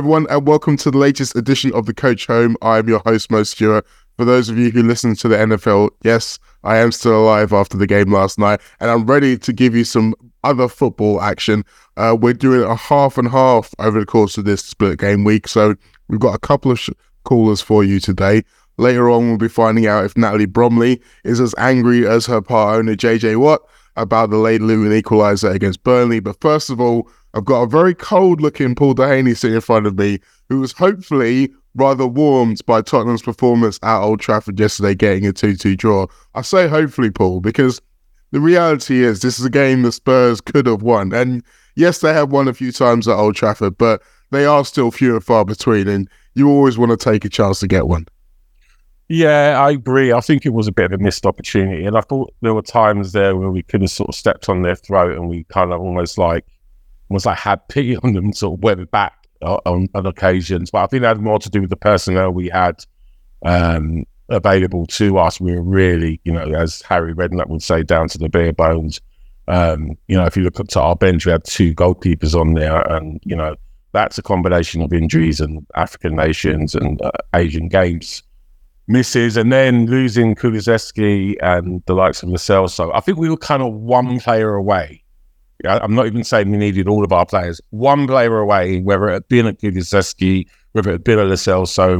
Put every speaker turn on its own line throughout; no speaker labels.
everyone, and welcome to the latest edition of the Coach Home. I am your host, Mo Stewart. For those of you who listen to the NFL, yes, I am still alive after the game last night, and I'm ready to give you some other football action. We're doing a half and half over the course of this split game week, so we've got a couple of callers for you today. Later on, we'll be finding out if Natalie Bromley is as angry as her part owner, JJ Watt, about the late Luton equaliser against Burnley. But first of all, I've got a very cold-looking Paul Dehaney sitting in front of me, who was hopefully rather warmed by Tottenham's performance at Old Trafford yesterday, getting a 2-2 draw. I say hopefully, Paul, because the reality is this is a game the Spurs could have won. And yes, they have won a few times at Old Trafford, but they are still few and far between, and you always want to take a chance to get one.
Yeah, I agree. I think it was a bit of a missed opportunity, and I thought there were times there where we could have sort of stepped on their throat and we kind of almost like had pity on them, sort of went back on occasions. But I think that had more to do with the personnel we had available to us. We were really, as Harry Redknapp would say, down to the bare bones. If you look up to our bench, we had 2 goalkeepers on there, and that's a combination of injuries and African nations and Asian Games misses, and then losing Kulusevski and the likes of Lascelles. So I think we were kind of one player away. I'm not even saying we needed all of our players. One player away, whether it had been a Kulusevski, whether it had been a Lascelles. So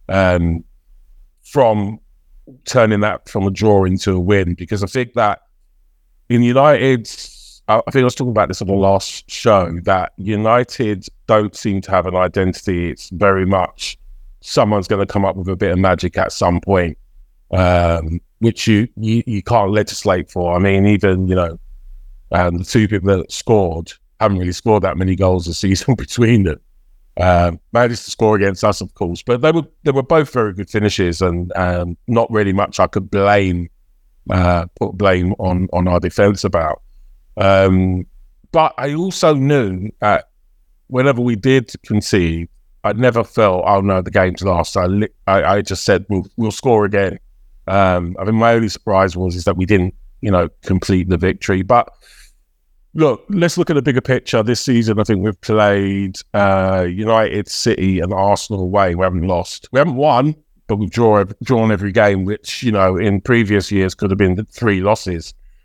from turning that from a draw into a win, because I think that in United, I think I was talking about this on the last show, that United don't seem to have an identity. It's very much someone's going to come up with a bit of magic at some point, which you can't legislate for. I mean, even, the 2 people that scored haven't really scored that many goals this season between them. Managed to score against us, of course, but they were both very good finishes, and not really much I could put blame on our defence about. But I also knew that whenever we did concede, I never felt, oh no, the game's lost. I just said we'll score again. I think my only surprise is that we didn't, complete the victory. But look, let's look at the bigger picture. This season, I think we've played United, City, and Arsenal away. We haven't lost. We haven't won, but we've drawn every game, which in previous years could have been 3 losses.